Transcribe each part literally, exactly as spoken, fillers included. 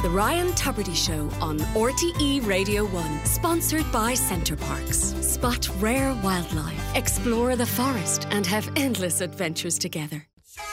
The Ryan Tubridy Show on R T E Radio one. Sponsored by Centre Parks. Spot rare wildlife, explore the forest and have endless adventures together.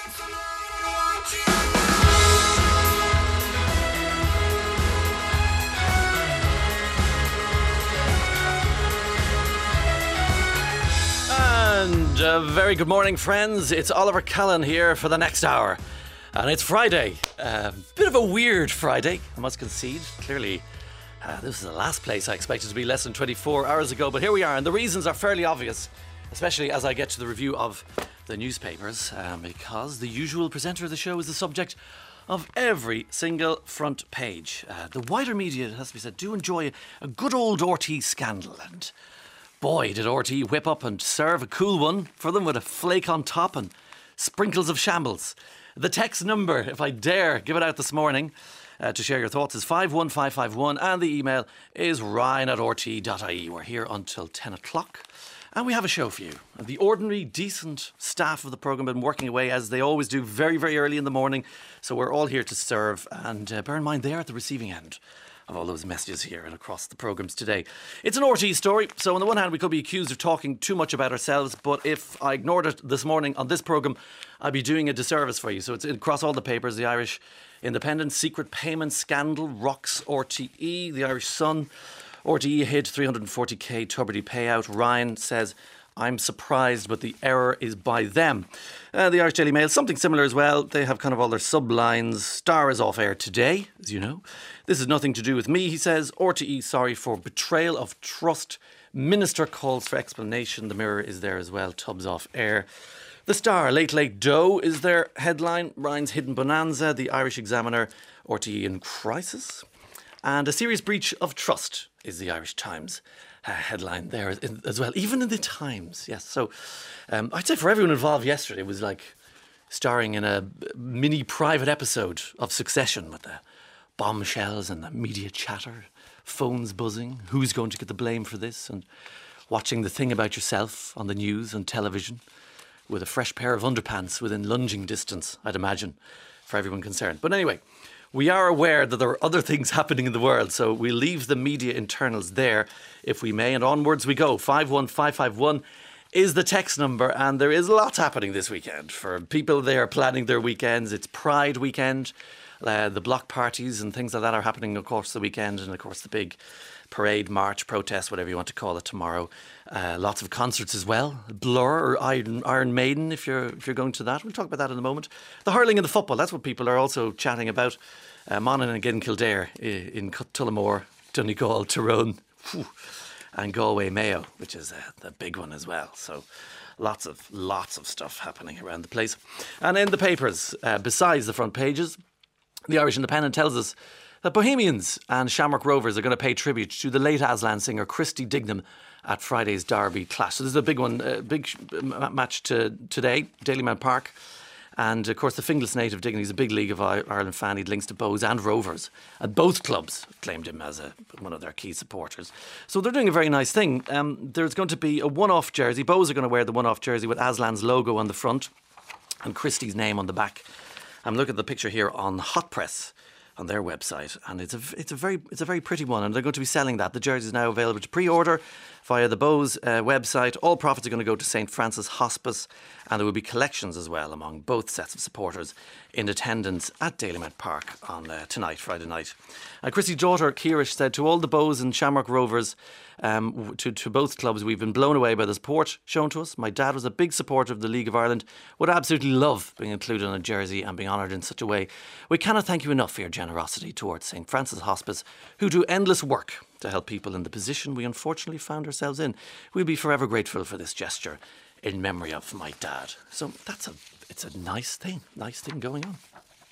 And a very good morning, friends. It's Oliver Callan here for the next hour. And it's Friday. A uh, bit of a weird Friday, I must concede. Clearly, uh, this is the last place I expected to be less than twenty-four hours ago. But here we are, and the reasons are fairly obvious, especially as I get to the review of the newspapers, um, because the usual presenter of the show is the subject of every single front page. Uh, the wider media, it has to be said, do enjoy a good old R T scandal, and boy, did R T whip up and serve a cool one for them with a flake on top and sprinkles of shambles. The text number, if I dare give it out this morning uh, to share your thoughts, is five one five five one, and the email is ryan at r t dot i e. We're here until ten o'clock and we have a show for you. The ordinary, decent staff of the programme have been working away as they always do very, very early in the morning. So we're all here to serve, and uh, bear in mind they are at the receiving end of all those messages here and across the programmes today. It's an R T story, so on the one hand we could be accused of talking too much about ourselves, but if I ignored it this morning on this programme, I'd be doing a disservice for you. So it's across all the papers. The Irish Independent, secret payment scandal rocks R T E. The Irish Sun, R T E hid three hundred forty k Tubridy payout. Ryan says, I'm surprised, but the error is by them. Uh, the Irish Daily Mail, something similar as well. They have kind of all their sublines. Star is off air today, as you know. This has nothing to do with me, he says. R T E sorry for betrayal of trust. Minister calls for explanation. The Mirror is there as well. Tubbs off air. The Star, Late Late Doe is their headline. Ryan's hidden bonanza. The Irish Examiner, R T E in crisis. And a serious breach of trust is the Irish Times uh, headline there as well. Even in the Times, yes. So um, I'd say for everyone involved yesterday, it was like starring in a mini private episode of Succession with the bombshells and the media chatter, phones buzzing, who's going to get the blame for this, and watching the thing about yourself on the news and television with a fresh pair of underpants within lunging distance, I'd imagine, for everyone concerned. But anyway, we are aware that there are other things happening in the world, so we leave the media internals there, if we may, and onwards we go. five one five five one is the text number, and there is lots happening this weekend. For people, they are planning their weekends. It's Pride weekend. Uh, the block parties and things like that are happening across the weekend, and of course the big parade, march, protest, whatever you want to call it, tomorrow. Uh, lots of concerts as well. Blur or Iron, Iron Maiden, if you're if you're going to that. We'll talk about that in a moment. The hurling and the football, that's what people are also chatting about. Uh, Monaghan and again Kildare in Tullamore, Donegal, Tyrone, whew, and Galway Mayo, which is uh, the big one as well. So lots of lots of stuff happening around the place. And in the papers, uh, besides the front pages, the Irish Independent tells us that Bohemians and Shamrock Rovers are going to pay tribute to the late Aslan singer Christy Dignam at Friday's Derby clash. So this is a big one, a big match to today, Dalymount Park. And of course the Finglas native Dignam, he's a big League of Ireland fan. He had links to Bohs and Rovers, and both clubs claimed him as a, one of their key supporters. So they're doing a very nice thing. Um, there's going to be a one-off jersey. Bohs are going to wear the one-off jersey with Aslan's logo on the front and Christy's name on the back. I'm looking at the picture here on Hot Press on their website, and it's a it's a very it's a very pretty one, and they're going to be selling that. The jersey is now available to pre-order via the Bohs uh, website. All profits are going to go to Saint Francis Hospice, and there will be collections as well among both sets of supporters in attendance at Dalymount Park on uh, tonight, Friday night. Uh, Christy's daughter Ciarish said to all the Bohs and Shamrock Rovers, um, to, to both clubs, we've been blown away by the support shown to us. My dad was a big supporter of the League of Ireland, would absolutely love being included on a jersey and being honoured in such a way. We cannot thank you enough for your generosity towards Saint Francis Hospice, who do endless work to help people in the position we unfortunately found ourselves in. We'll be forever grateful for this gesture in memory of my dad. So that's a it's a nice thing, nice thing going on.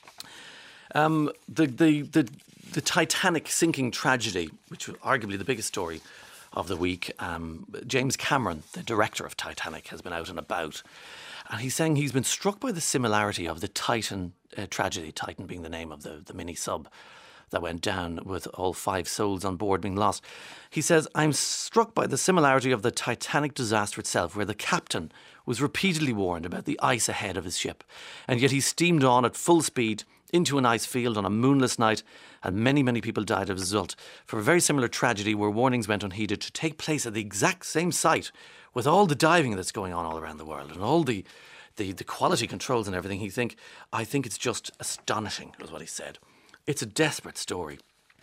Um, the, the the the Titanic sinking tragedy, which was arguably the biggest story of the week. Um, James Cameron, the director of Titanic, has been out and about, and he's saying he's been struck by the similarity of the Titan uh, tragedy, Titan being the name of the, the mini sub that went down with all five souls on board being lost. He says, I'm struck by the similarity of the Titanic disaster itself, where the captain was repeatedly warned about the ice ahead of his ship, and yet he steamed on at full speed into an ice field on a moonless night, and many, many people died as a result. For a very similar tragedy where warnings went unheeded to take place at the exact same site with all the diving that's going on all around the world and all the, the, the quality controls and everything, he think, I think it's just astonishing, was what he said. It's a desperate story.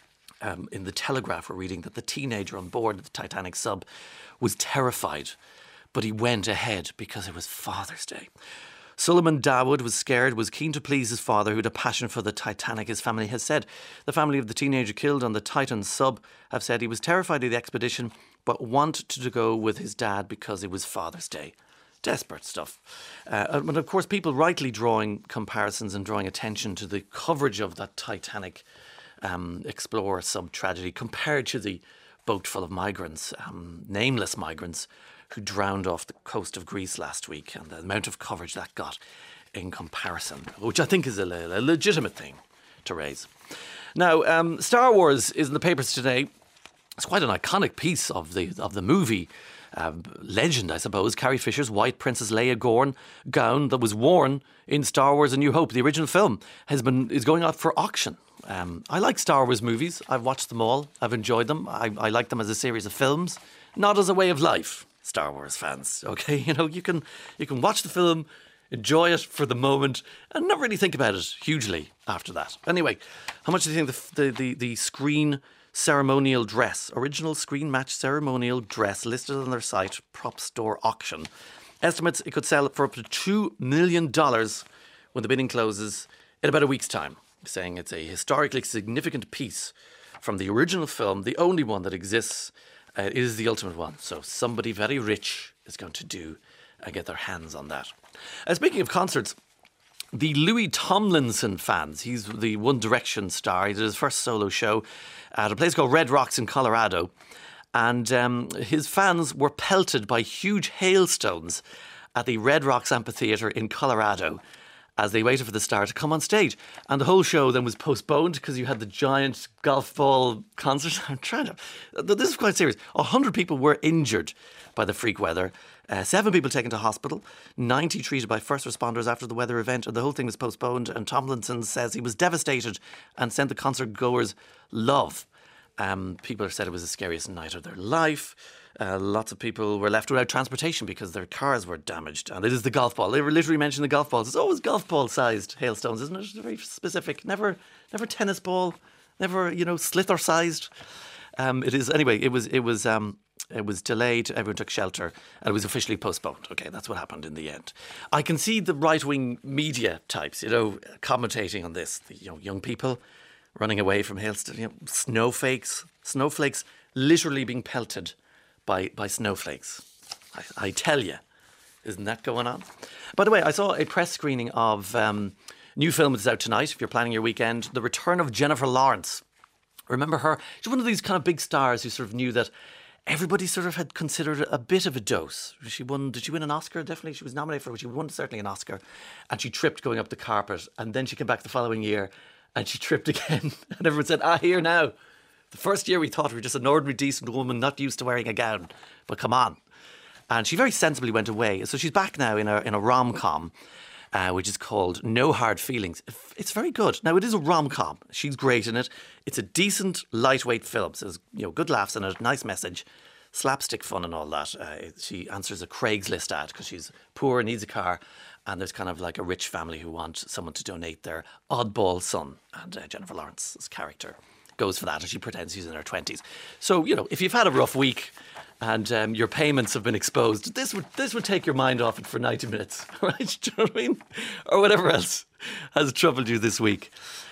Um, in the Telegraph, we're reading that the teenager on board the Titanic sub was terrified, but he went ahead because it was Father's Day. Suleiman Dawood was scared, was keen to please his father, who had a passion for the Titanic, his family has said. The family of the teenager killed on the Titan sub have said he was terrified of the expedition, but wanted to go with his dad because it was Father's Day. Desperate stuff. Uh, and of course, people rightly drawing comparisons and drawing attention to the coverage of that Titanic um, Explorer sub tragedy compared to the boat full of migrants, um, nameless migrants, who drowned off the coast of Greece last week, and the amount of coverage that got in comparison, which I think is a, a legitimate thing to raise. Now, um, Star Wars is in the papers today. It's quite an iconic piece of the of the movie um, legend, I suppose. Carrie Fisher's white Princess Leia Gorn gown that was worn in Star Wars: A New Hope, the original film, has been is going out for auction. Um, I like Star Wars movies. I've watched them all. I've enjoyed them. I, I like them as a series of films, not as a way of life. Star Wars fans, okay? You know, you can you can watch the film, enjoy it for the moment, and not really think about it hugely after that. Anyway, how much do you think the the the, the screen ceremonial dress, original screen match ceremonial dress listed on their site, Prop Store Auction? Estimates it could sell for up to two million dollars when the bidding closes in about a week's time, saying it's a historically significant piece from the original film, the only one that exists. Uh, it is the ultimate one. So somebody very rich is going to do and uh, get their hands on that. Uh, speaking of concerts, the Louis Tomlinson fans, he's the One Direction star. He did his first solo show at a place called Red Rocks in Colorado. And um, his fans were pelted by huge hailstones at the Red Rocks Amphitheatre in Colorado as they waited for the star to come on stage. And the whole show then was postponed because you had the giant golf ball concert. I'm trying to... This is quite serious. A hundred people were injured by the freak weather. Uh, seven people taken to hospital. ninety treated by first responders after the weather event. And the whole thing was postponed. And Tomlinson says he was devastated and sent the concert goers love. Um, people said it was the scariest night of their life. Uh, lots of people were left without transportation because their cars were damaged. And it is the golf ball. They were literally mentioning the golf balls. It's always golf ball sized hailstones, isn't it? It's very specific. Never, never tennis ball. Never, you know, slither sized. Um, it is anyway. It was. It was. Um, it was delayed. Everyone took shelter, and it was officially postponed. Okay, that's what happened in the end. I can see the right wing media types, you know, commentating on this. The, you know, young people running away from hailstones. You know, snowflakes. Snowflakes literally being pelted by by snowflakes. I, I tell you, isn't that going on? By the way, I saw a press screening of um, new film that's out tonight. If you're planning your weekend, The Return of Jennifer Lawrence. Remember her? She's one of these kind of big stars who sort of knew that everybody sort of had considered a bit of a dose. She won. Did she win an Oscar? Definitely, she was nominated for it. She won certainly an Oscar, and she tripped going up the carpet. And then she came back the following year, and she tripped again. And everyone said, "Ah, here now." The first year we thought we were just an ordinary, decent woman, not used to wearing a gown. But come on. And she very sensibly went away. So she's back now in a in a rom-com, uh, which is called No Hard Feelings. It's very good. Now, it is a rom-com. She's great in it. It's a decent, lightweight film. So there's, you know, good laughs in it, nice message, slapstick fun and all that. Uh, she answers a Craigslist ad because she's poor and needs a car. And there's kind of like a rich family who want someone to donate their oddball son. And uh, Jennifer Lawrence's character goes for that, and she pretends she's in her twenties. So, you know, if you've had a rough week and um, your payments have been exposed, this would this would take your mind off it for ninety minutes, right? Do you know what I mean? Or whatever else has troubled you this week.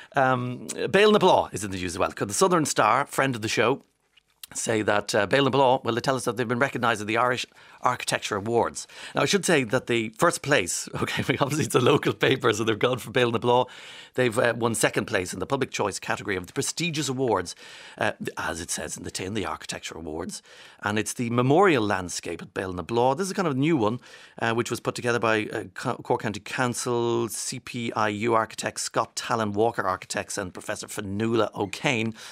Um, Bale na Blá is in the news as well. The Southern Star, friend of the show, say that uh, Bale na Blá, well, they tell us that they've been recognised at the Irish Architecture Awards. Now, I should say that the first place, okay, obviously it's a local paper, so they've gone for Bale na Blá. They've uh, won second place in the public choice category of the prestigious awards, uh, as it says in the tin, the Architecture Awards. And it's the memorial landscape at Bale na Blá. This is kind of a new one, uh, which was put together by uh, Cork County Council, C P I U architects, Scott Talon Walker architects, and Professor Fionnuala O'Kane.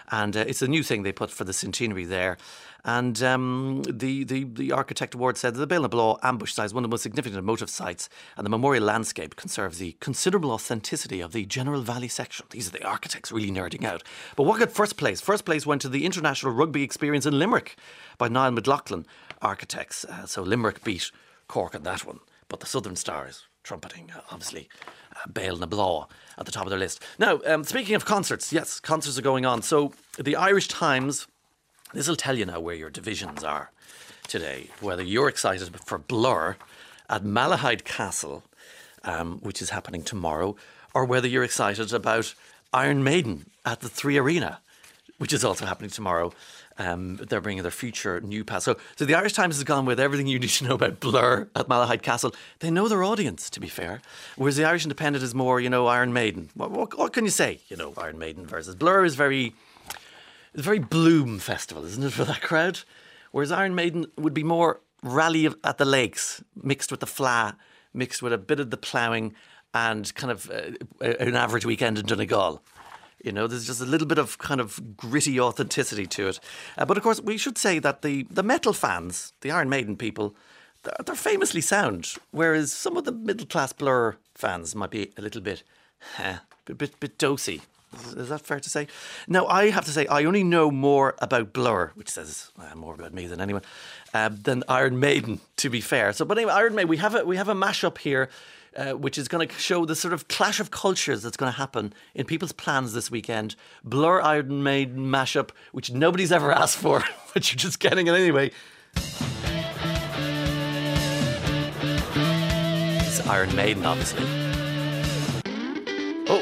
And uh, it's a new thing they put for the centenary there. And um, the, the, the Architect Award said that the Béal na Bláth ambush site is one of the most significant emotive sites, and the memorial landscape conserves the considerable authenticity of the General Valley section. These are the architects really nerding out. But what got first place? First place went to the International Rugby Experience in Limerick by Niall McLaughlin Architects. Uh, so Limerick beat Cork on that one. But the Southern Stars trumpeting, uh, obviously, uh, Béal na Bláth at the top of their list. Now, um, speaking of concerts, yes, concerts are going on. So the Irish Times... This will tell you now where your divisions are today. Whether you're excited for Blur at Malahide Castle, um, which is happening tomorrow, or whether you're excited about Iron Maiden at the Three Arena, which is also happening tomorrow. Um, they're bringing their future new pass. So, so the Irish Times has gone with everything you need to know about Blur at Malahide Castle. They know their audience, to be fair. Whereas the Irish Independent is more, you know, Iron Maiden. What, what, what can you say? You know, Iron Maiden versus Blur is very... It's a very Bloom festival, isn't it, for that crowd? Whereas Iron Maiden would be more rally at the lakes, mixed with the fla, mixed with a bit of the ploughing and kind of uh, an average weekend in Donegal. You know, there's just a little bit of kind of gritty authenticity to it. Uh, but of course, we should say that the, the metal fans, the Iron Maiden people, they're, they're famously sound. Whereas some of the middle-class Blur fans might be a little bit, eh, a bit, bit dosey. Is that fair to say? Now, I have to say, I only know more about Blur, which says uh, more about me than anyone, uh, than Iron Maiden, to be fair. So, but anyway, Iron Maiden, we have a, we have a mashup here, uh, which is going to show the sort of clash of cultures that's going to happen in people's plans this weekend. Blur Iron Maiden mashup, which nobody's ever asked for, but you're just getting it anyway. It's Iron Maiden, obviously. Oh.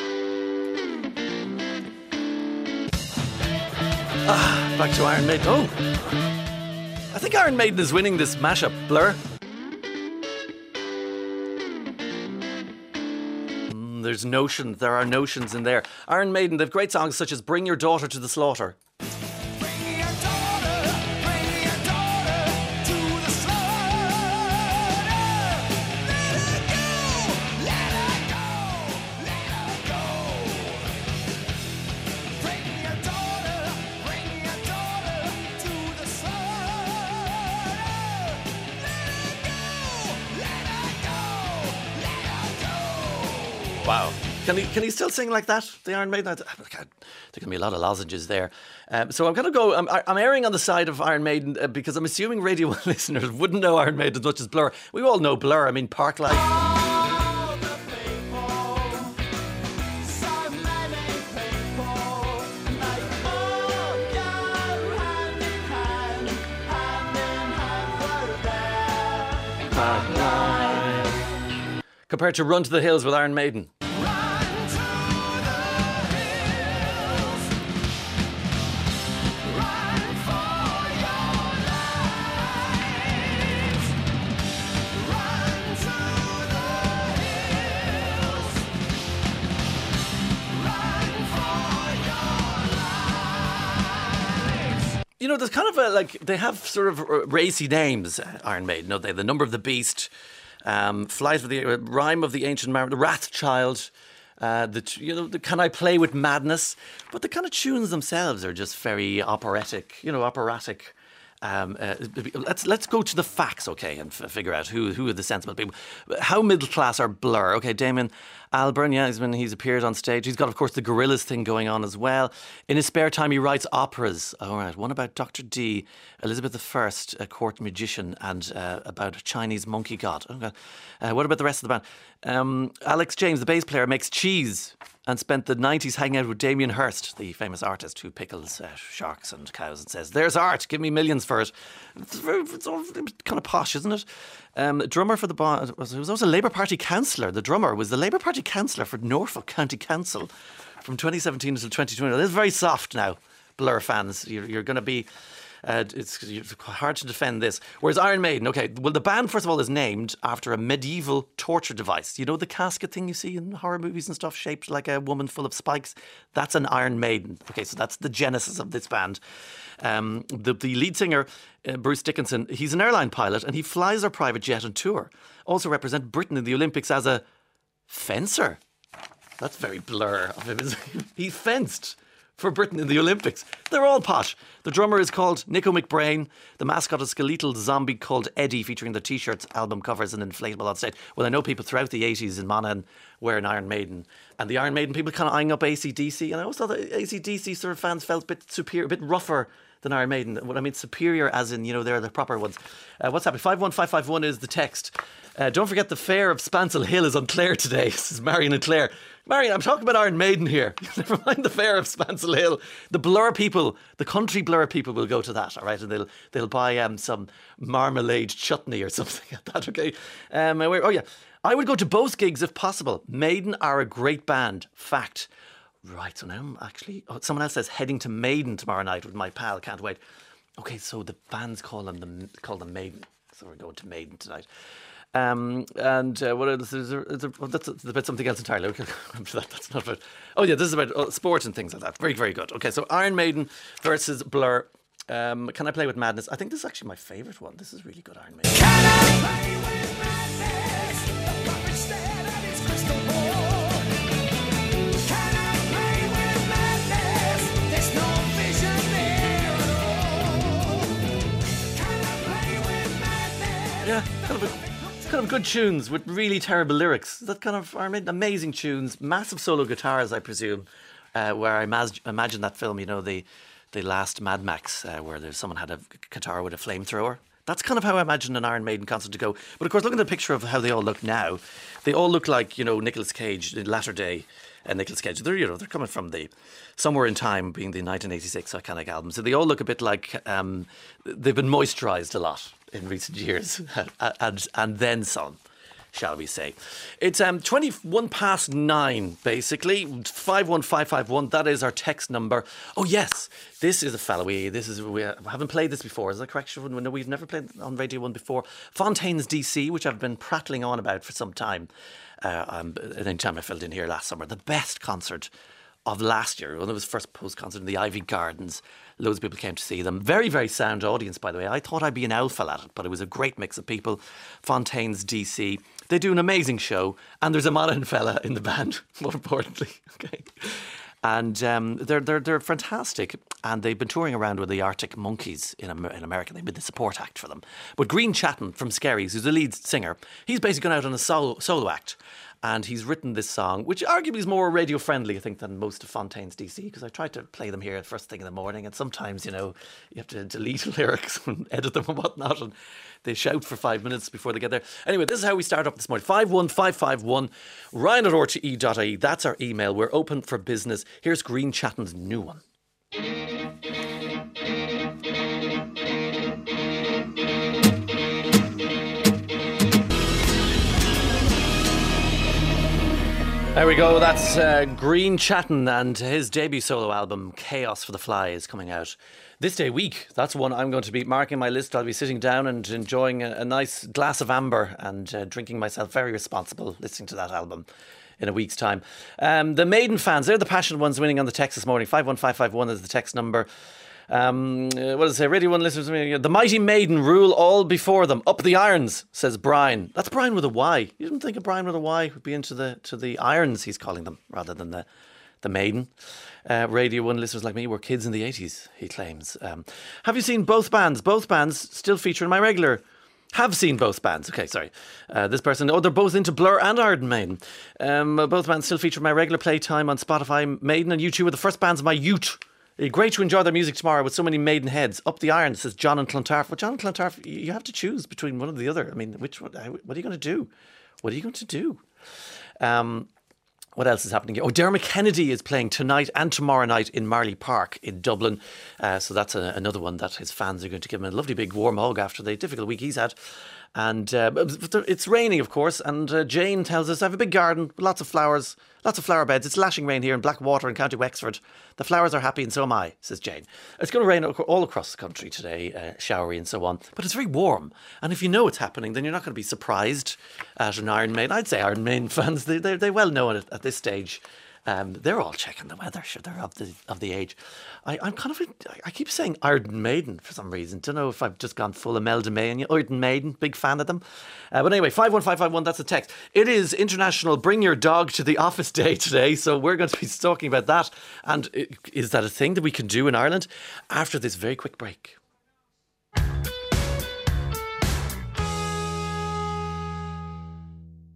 Ah, back to Iron Maiden. Oh, I think Iron Maiden is winning this mashup. Blur. Mm, there's notions. There are notions in there. Iron Maiden. They've great songs such as "Bring Your Daughter to the Slaughter." Wow. Can he can he still sing like that, the Iron Maiden? God, there can be a lot of lozenges there. Um, so I'm going to go, I'm, I'm erring on the side of Iron Maiden uh, because I'm assuming Radio one listeners wouldn't know Iron Maiden as much as Blur. We all know Blur. I mean, Parklife. Compared to Run to the Hills with Iron Maiden. You know, there's kind of a, like, they have sort of racy names, Iron Maiden, don't they? The Number of the Beast, um, Flight of the, uh, Rhyme of the Ancient Mariner, the Wrathchild, uh, the, you know, the Can I Play with Madness? But the kind of tunes themselves are just very operatic, you know, operatic. Um, uh, let's let's go to the facts, okay, and f- figure out who who are the sensible people. How middle class are Blur? Okay, Damien Albarn, yeah, he's been he's appeared on stage. He's got, of course, the Gorillaz thing going on as well. In his spare time, he writes operas. All right, one about Doctor Dee, Elizabeth the First, a court magician, and uh, about a Chinese monkey god. Okay. Uh, what about the rest of the band? Um, Alex James, the bass player, makes cheese and spent the nineties hanging out with Damien Hirst, the famous artist who pickles uh, sharks and cows and says, "There's art, give me millions for it." It's, very, it's all kind of posh, isn't it? Um, drummer for the band, was, was also a Labour Party councillor. The drummer was the Labour Party councillor for Norfolk County Council from twenty seventeen until twenty twenty. This is very soft now, Blur fans. You're, you're going to be... Uh, it's, it's hard to defend this. Whereas Iron Maiden, okay, well, the band, first of all, is named after a medieval torture device. You know the casket thing you see in horror movies and stuff, shaped like a woman full of spikes? That's an Iron Maiden. Okay, so that's the genesis of this band. Um, the, the lead singer, uh, Bruce Dickinson, he's an airline pilot and he flies their private jet on tour. Also represent Britain in the Olympics as a fencer. That's very Blur of him. He fenced for Britain in the Olympics. They're all posh. The drummer is called Nico McBrain. The mascot is a skeletal zombie called Eddie, featuring the T-shirts, album covers and inflatable on stage. Well, I know people throughout the eighties in Monaghan wearing Iron Maiden. And the Iron Maiden people kind of eyeing up A C D C. And I always thought that A C D C sort of fans felt a bit superior, a bit rougher than Iron Maiden. What I mean superior as in, you know, they're the proper ones. Uh, what's happening? five one five five one is the text. Uh, don't forget the fair of Spancil Hill is on Clare today. This is Marion and Clare. Marion, I'm talking about Iron Maiden here. Never mind the fair of Spancil Hill. The Blur people, the country Blur people will go to that, all right? And they'll they'll buy um, some marmalade chutney or something like that, okay? Um, where, oh, yeah. I would go to both gigs if possible. Maiden are a great band. Fact. Right, so now I'm actually... Oh, someone else says heading to Maiden tomorrow night with my pal. Can't wait. Okay, so the band's call them, the, call them Maiden. So we're going to Maiden tonight. Um, and uh, what else is there? Is there oh, that's, that's about something else entirely. Okay, that, that's not about. Oh yeah, this is about oh, sport and things like that. Very, very good. Okay, so Iron Maiden versus Blur. Um, can I play with Madness? I think this is actually my favourite one. This is really good, Iron Maiden. Can I play with madness? The puppet stand at its crystal ball. Can I play with madness? There's no vision there at all. Can I play with madness? Yeah, kind of a kind of good tunes with really terrible lyrics. That kind of are amazing tunes, massive solo guitars, I presume. Uh, where I mas- imagine that film, you know, the the last Mad Max, uh, where there's someone had a guitar with a flamethrower. That's kind of how I imagine an Iron Maiden concert to go. But of course, look at the picture of how they all look now. They all look like, you know, Nicolas Cage in latter day. Uh, Nicolas Cage. They're, you know, they're coming from the Somewhere in Time, being the nineteen eighty-six iconic album. So they all look a bit like um, they've been moisturised a lot in recent years, and and then some, shall we say? It's um twenty-one past nine, basically. Five one five five one. That is our text number. Oh yes, this is a fellow. We this is we haven't played this before. Is that correct? No, we've never played on Radio One before. Fontaines D C, which I've been prattling on about for some time. Uh, um, any time I filled in here last summer, the best concert of last year, when it was first post concert in the Ivy Gardens. Loads of people came to see them. Very, very sound audience, by the way. I thought I'd be an alpha at it, but it was a great mix of people. Fontaines D C. They do an amazing show, and there's a Monaghan fella in the band, more importantly. Okay. And um, they're they're they're fantastic, and they've been touring around with the Arctic Monkeys in Amer- in America. They've been the support act for them. But Green Chatton from Skerries, who's the lead singer, he's basically gone out on a solo solo act, and he's written this song, which arguably is more radio friendly, I think, than most of Fontaines D C, because I tried to play them here at first thing in the morning, and sometimes, you know, you have to delete lyrics and edit them and whatnot, and they shout for five minutes before they get there. Anyway, this is how we start up this morning. five one five five one, Ryan at R T E dot I E. That's our email. We're open for business. Here's Green Chatton's new one. There we go, that's uh, Green Chatton, and his debut solo album, Chaos for the Fly, is coming out this day week. That's one I'm going to be marking my list. I'll be sitting down and enjoying a, a nice glass of amber and uh, drinking myself very responsible listening to that album in a week's time. Um, the Maiden fans, they're the passionate ones winning on the text this morning. five one five five one is the text number. Um, uh, what does it say? Radio One listeners, the mighty Maiden rule all before them. Up the irons, says Brian. That's Brian with a Y. You didn't think of Brian with a Y would be into the to the irons, he's calling them, rather than the the Maiden. Uh, Radio One listeners like me were kids in the eighties, he claims. Um, have you seen both bands? Both bands still feature in my regular. Have seen both bands. Okay, sorry. Uh, this person, oh, they're both into Blur and Iron Maiden. Um, both bands still feature in my regular playtime on Spotify. Maiden and U two were the first bands of my youth. Great to enjoy their music tomorrow with so many Maiden heads. Up the iron, says John and Clontarf. Well, John and Clontarf, you have to choose between one or the other. I mean, which one? What are you going to do? What are you going to do? Um, what else is happening here? Oh, Dermot Kennedy is playing tonight and tomorrow night in Marley Park in Dublin. Uh, so that's a, another one that his fans are going to give him a lovely big warm hug after the difficult week he's had. And uh, it's raining, of course. And uh, Jane tells us, I have a big garden with lots of flowers, lots of flower beds. It's lashing rain here in Blackwater in County Wexford. The flowers are happy and so am I, says Jane. It's going to rain all across the country today, uh, showery and so on. But it's very warm. And if you know it's happening, then you're not going to be surprised at an Iron Maiden. I'd say Iron Maiden fans, they, they, they well know it at this stage. Um, they're all checking the weather. Sure, they're of the of the age. I, I'm kind of. I keep saying Iron Maiden for some reason. Don't know if I've just gone full Imelda May and Iron Maiden. Big fan of them. Uh, but anyway, five one five five one. That's a text. It is International Bring Your Dog to the Office Day today, so we're going to be talking about that. And is that a thing that we can do in Ireland? After this very quick break.